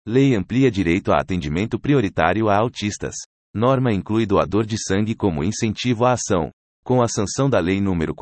Lei amplia direito a atendimento prioritário a autistas. Norma inclui doador de sangue como incentivo à ação. Com a sanção da Lei nº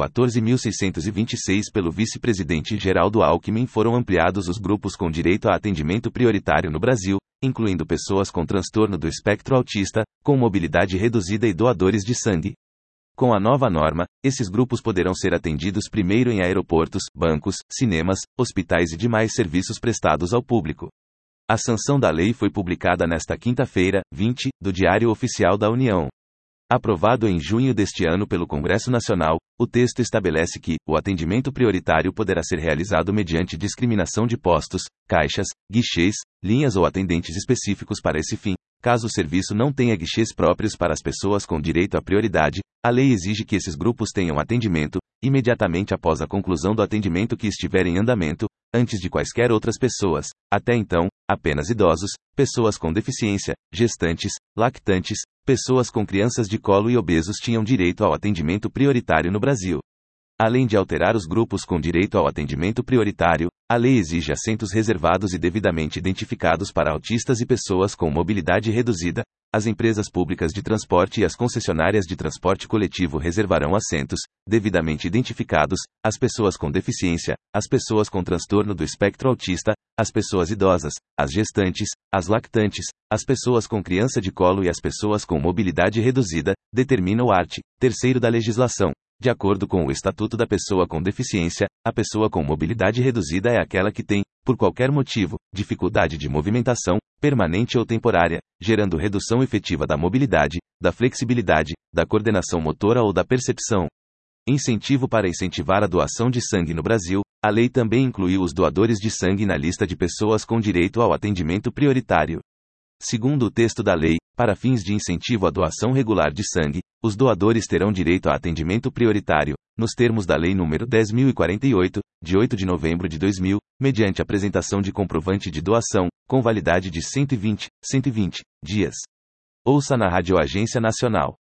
14.626 pelo vice-presidente Geraldo Alckmin, foram ampliados os grupos com direito a atendimento prioritário no Brasil, incluindo pessoas com transtorno do espectro autista, com mobilidade reduzida e doadores de sangue. Com a nova norma, esses grupos poderão ser atendidos primeiro em aeroportos, bancos, cinemas, hospitais e demais serviços prestados ao público. A sanção da lei foi publicada nesta quinta-feira, 20, do Diário Oficial da União. Aprovado em junho deste ano pelo Congresso Nacional, o texto estabelece que o atendimento prioritário poderá ser realizado mediante discriminação de postos, caixas, guichês, linhas ou atendentes específicos para esse fim. Caso o serviço não tenha guichês próprios para as pessoas com direito à prioridade, a lei exige que esses grupos tenham atendimento imediatamente após a conclusão do atendimento que estiver em andamento, antes de quaisquer outras pessoas. Até então, apenas idosos, pessoas com deficiência, gestantes, lactantes, pessoas com crianças de colo e obesos tinham direito ao atendimento prioritário no Brasil. Além de alterar os grupos com direito ao atendimento prioritário, a lei exige assentos reservados e devidamente identificados para autistas e pessoas com mobilidade reduzida. As empresas públicas de transporte e as concessionárias de transporte coletivo reservarão assentos, devidamente identificados, às pessoas com deficiência, às pessoas com transtorno do espectro autista, às pessoas idosas, às gestantes, às lactantes, às pessoas com criança de colo e às pessoas com mobilidade reduzida, determina o art. 3º da legislação. De acordo com o Estatuto da Pessoa com Deficiência, a pessoa com mobilidade reduzida é aquela que tem, por qualquer motivo, dificuldade de movimentação, permanente ou temporária, gerando redução efetiva da mobilidade, da flexibilidade, da coordenação motora ou da percepção. Incentivo. Para incentivar a doação de sangue no Brasil, a lei também incluiu os doadores de sangue na lista de pessoas com direito ao atendimento prioritário. Segundo o texto da lei, para fins de incentivo à doação regular de sangue, os doadores terão direito a atendimento prioritário, nos termos da Lei nº 10.048, de 8 de novembro de 2000, mediante apresentação de comprovante de doação, com validade de 120 dias. Ouça na Rádio Agência Nacional.